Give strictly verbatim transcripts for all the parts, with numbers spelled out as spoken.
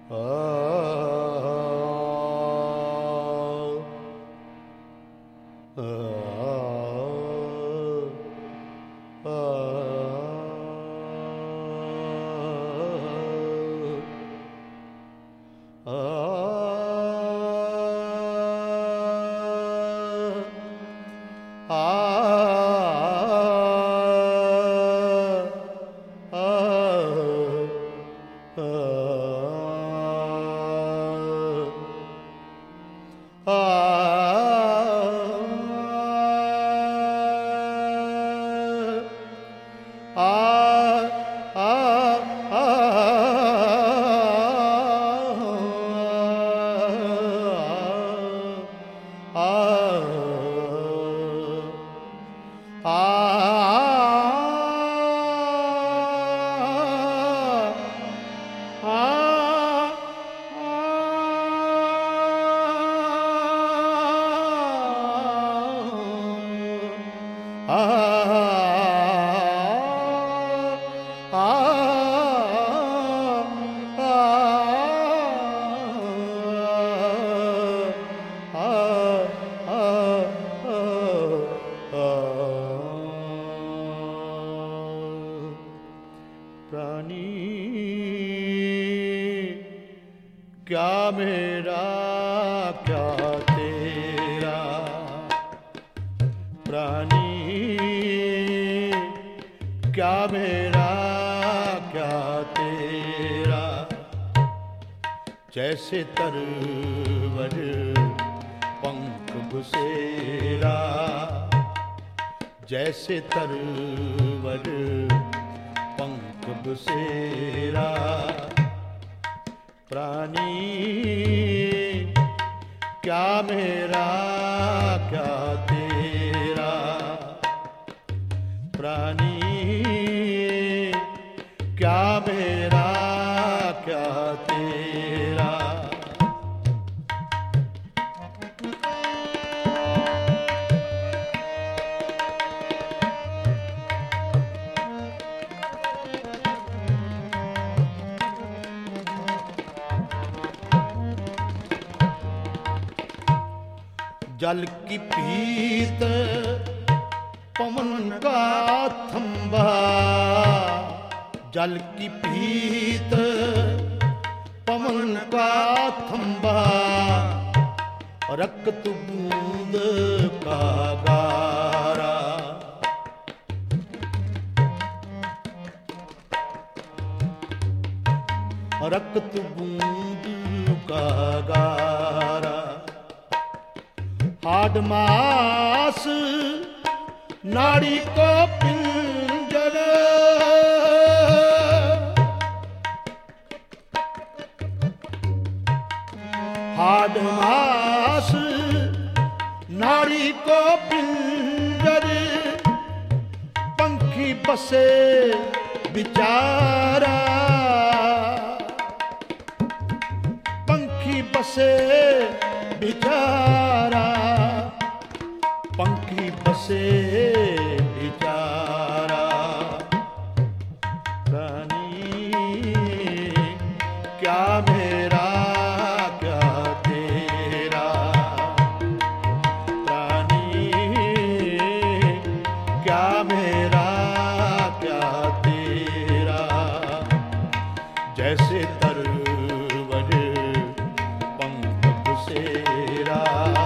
क्या मेरा क्या तेरा, प्राणी क्या मेरा क्या तेरा। जैसे तरवर पंख बसेरा, जैसे तरवर पंख बसेरा। प्राणी क्या मेरा क्या तेरा, प्राणी क्या मेरा क्या तेरा। जल की पीत पवन का थंबा, जल की पीत पवन का थंबा। रक्त बूंद का गारा, रक्त बूंद का गारा। हाड मास नाड़ी को पिंजर, हाड मास नाड़ी को पिंजर। पंखी बसे बिचारा, पंखी बसे बिचारा। पंखी बसे बिचारा। प्राणी क्या मेरा क्या तेरा, प्राणी क्या मेरा क्या तेरा। जैसे तरवर पंख बसेरा,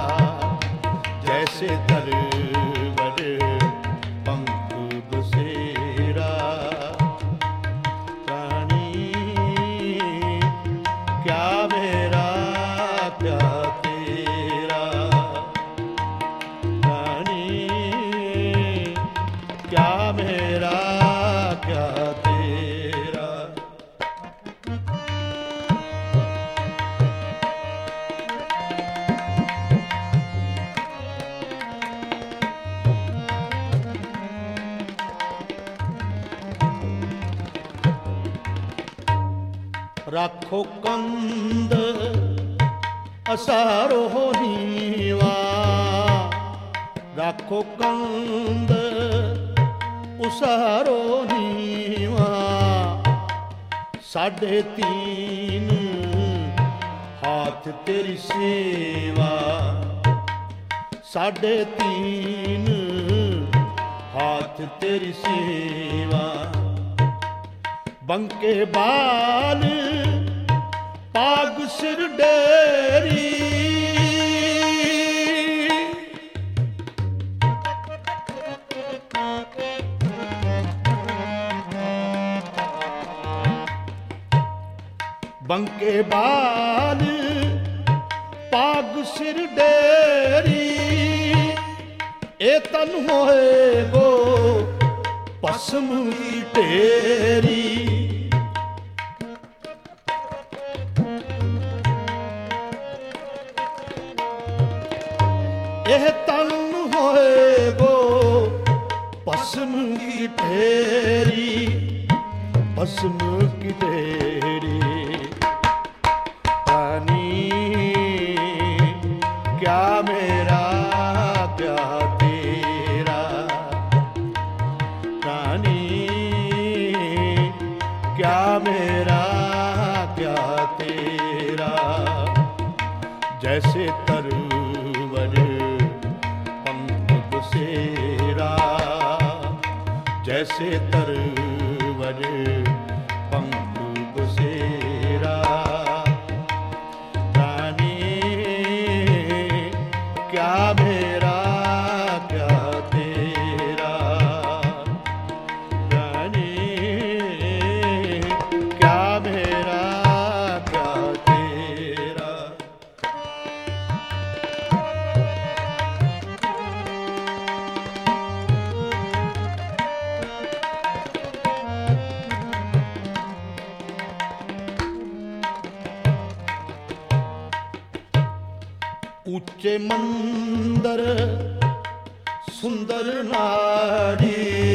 जैसे तरवर पंख बसेरा। प्राणी क्या मेरा क्या तेरा, प्राणी क्या मेरा क्या तेरा। राखो कंद असारो नीवा, राखो कंद उसारो नीवा। साढ़े तीन हाथ तेरी सेवा, साढ़े तीन हाथ तेरी सेवा। बंके बाल पाग सिर डेरी, बंके बाल पाग सिर डेरी। ए तन होए गो पस्म की ढेरी, एह तन होए गो पस्म की ढेरी, पस्म की ढेरी। क्या मेरा क्या तेरा, रानी क्या मेरा क्या तेरा। जैसे तरवर पंख बसेरा, जैसे तरवर पंख बसेरा। क्या मेरा क्या तेरा, रानी क्या मेरा क्या तेरा। ऊंचे मंदिर सुंदर नारी,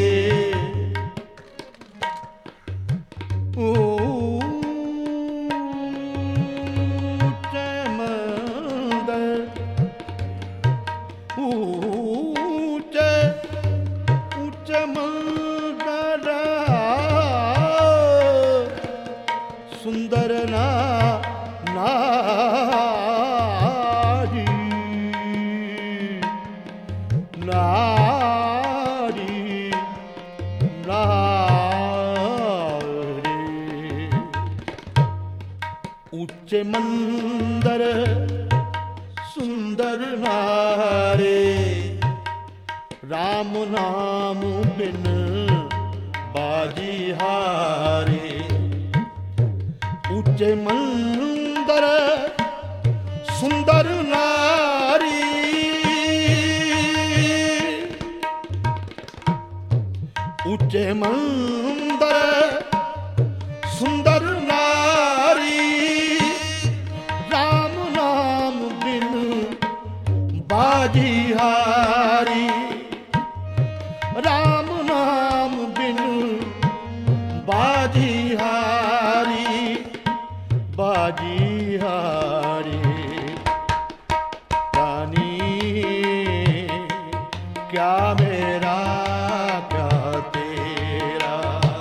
ऊंचे मंदिर ऊंचे ऊंचे मंदिर सुंदर ना नारी, नारी नारी। ऊंचे मंदिर सुंदर नारे, राम नाम बिन बाजी हारे। ऊंचे मंदिर सुंदर नारी, ऊंचे मंदिर सुंदर नारी। राम नाम बिन बाजी हारी, राम नाम बिन बाजी हारी, बाजी हारी। रानी क्या मेरा क्या तेरा,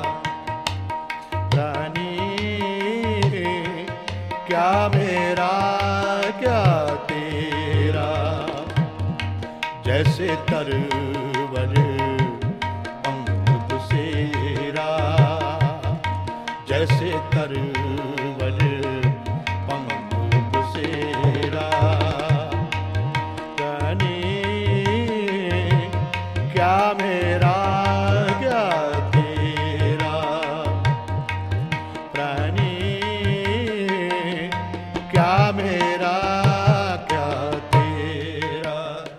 रानी क्या मेरा क्या तेरा। जैसे तरवर पंख बसेरा, जैसे तरवर पंख बसेरा। रानी क्या मेरा क्या तेरा, रानी क्या मेरा क्या तेरा।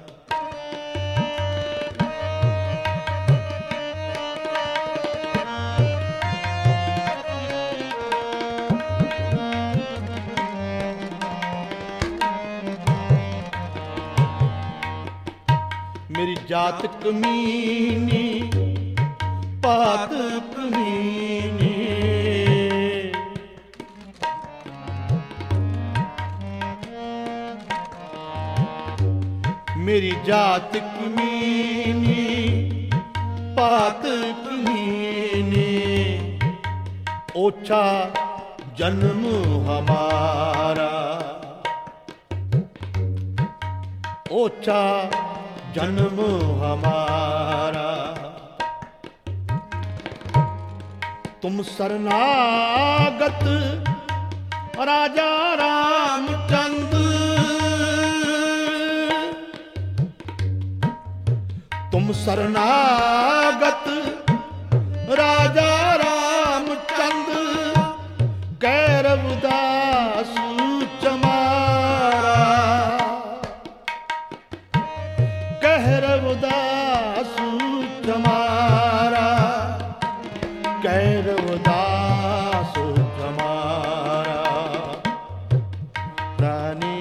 मेरी जात कमीनी पात कमीनी, मेरी जात कमीनी पात कमीनी। ओछा जन्म हमारा, ओछा जन्म हमारा। तुम शरणागत राजा रामचंद्र, तुम शरणागत राजा रामचंद्र, कैरवदास चमारा, कैरवदास चमारा, कैरवदास चमारा। प्राणी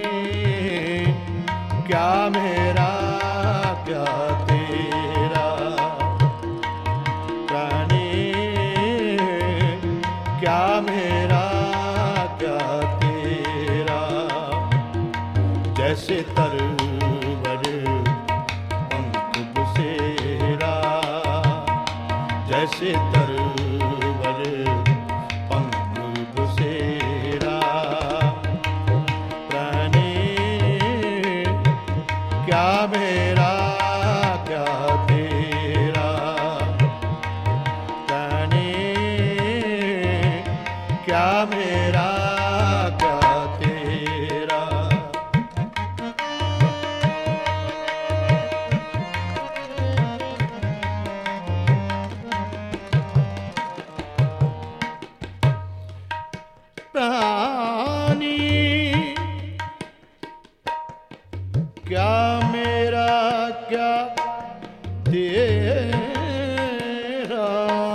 क्या मेरा क्या तेरा, प्राणी क्या मेरा क्या तेरा। जैसे तरवर पंख बसेरा, जैसे तरवर पंख बसेरा। प्राणी क्या मेरा क्या तेरा, प्राणी क्या मेरा क्या तेरा। प्राणी क्या मेरा क्या तेरा,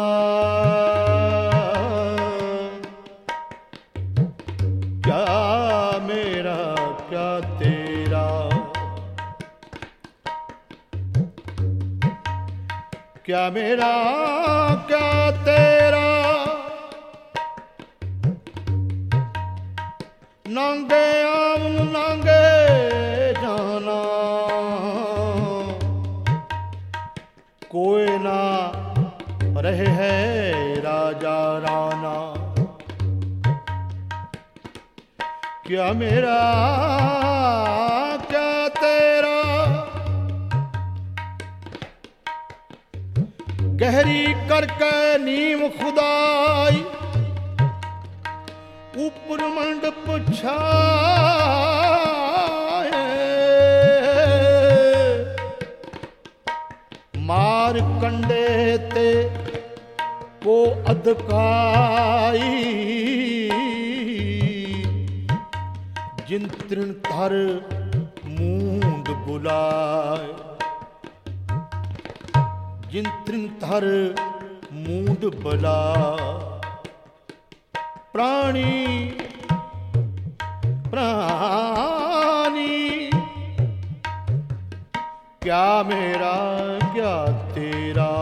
क्या मेरा क्या तेरा। क्या मेरा क्या तेरा, नांगे आवन नांगे जाना, कोई ना रहे है राजा राना। क्या मेरा क्या तेरा, गहरी करके नीम खुदाई, ऊपर मंडप छाए। मार कंडे ते को अधकाई, जिन तृण थर मूंद बुलाए, जिन तृण थर मूंद बुला। प्राणी प्राणी क्या मेरा क्या तेरा।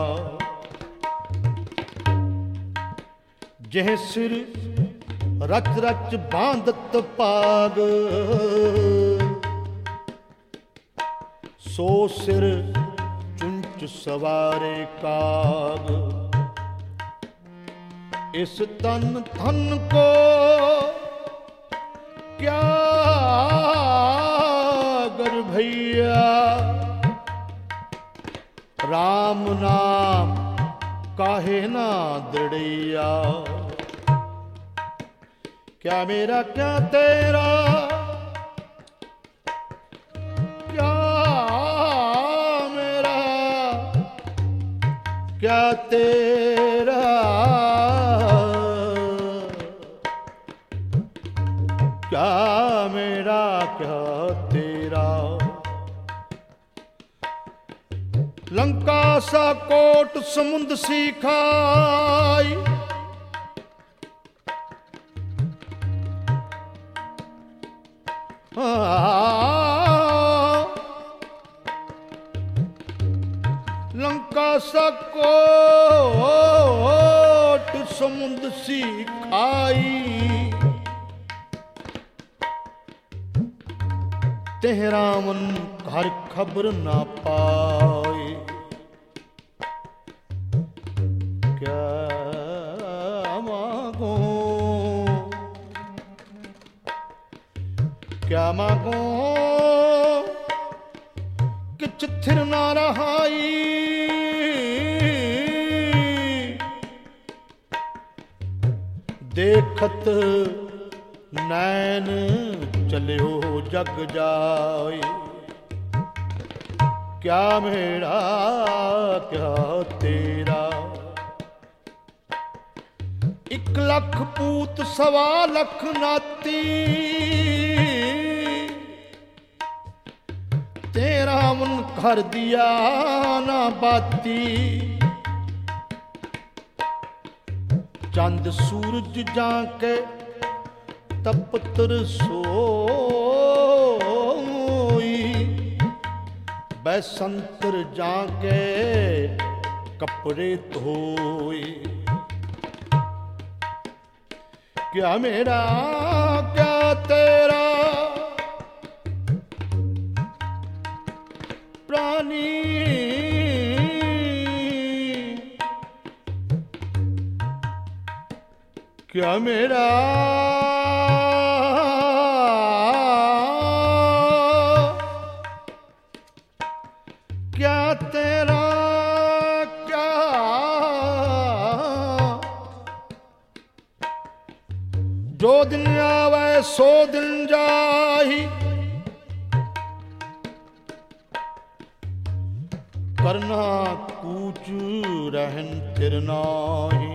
जह सिर रच रच बांधत पाग, सो सिर चुंच सवारे काग। इस तन धन को क्या गर भैया, राम नाम काहे ना दृढ़िया। क्या मेरा क्या तेरा, क्या मेरा क्या तेरा। क्या मेरा क्या तेरा। लंका सा कोट समुद्र सी खाई, लंका सा कोट समुद्र सी खाई। तेहरा मन घर खबर ना पाए। क्या मांगो क्या मांगो किछ थिर ना रहाई, देखत नैन चलियो जग जाए। क्या मेरा क्या तेरा, एक लख पूत सवा लख नाती, तेरा मन कर दिया ना बाती। चंद सूरज जाके तपतर सोई, बैसंतर जाके कपड़े धोई। क्या मेरा क्या तेरा प्राणी, क्या मेरा क्या तेरा क्या, जो दिन आवे सो दिन जाही, करना कूच रहन तिर नाही।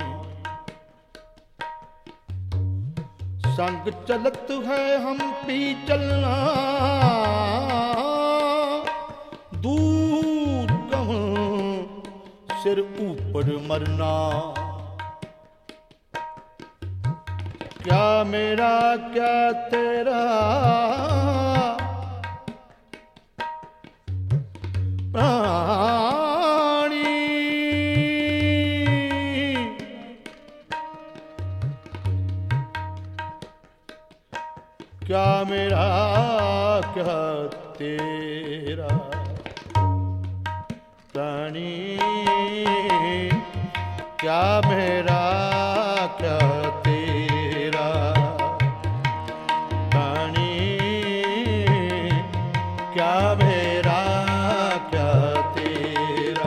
संग चलत है हम पी चलना, दूर कहूं सिर ऊपर मरना। क्या मेरा क्या तेरा प्राणी, क्या मेरा क्या तेरा प्राणी, क्या मेरा क्या तेरा प्राणी, क्या मेरा क्या तेरा।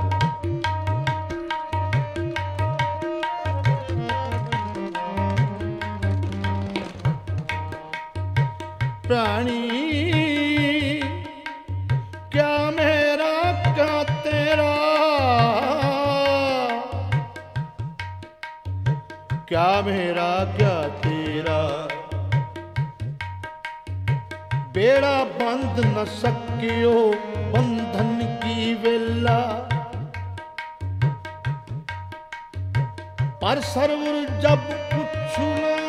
प्राणी क्या मेरा क्या तेरा, क्या मेरा क्या तेरा। बेड़ा बंध न सकियो बंधन की वेला, पर सरवर जब कुछ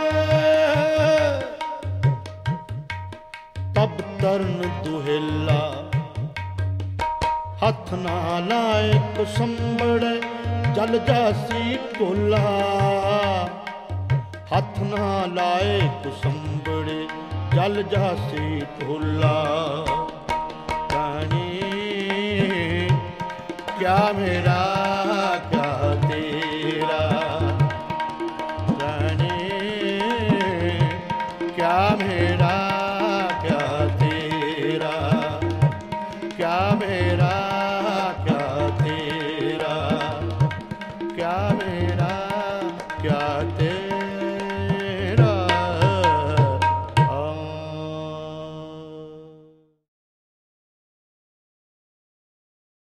तब तरन दुहेला। हथ ना लाए तो संबड़े जल जासी टोला, हथ ना लाए तो संबड़े जल जासी टोला। प्राणी क्या मेरा क्या तेरा, प्राणी क्या मेरा